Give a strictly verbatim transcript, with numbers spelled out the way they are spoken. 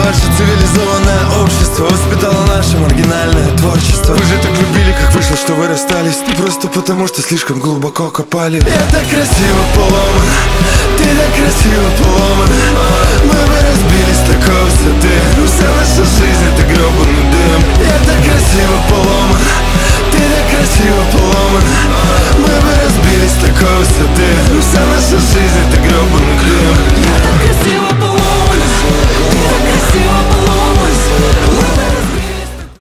ваше цивилизованное общество воспитало наше маргинальное творчество. Вы же так любили, как вышло, что вы расстались. Не просто потому, что слишком глубоко копали. Я так красиво поломан, ты так красиво поломан. Мы бы разбились с такой высоты, но вся наша жизнь это гребаный дым. Я так красиво поломан, ты так красиво поломан. Мы бы разбились с такой высоты, но вся наша жизнь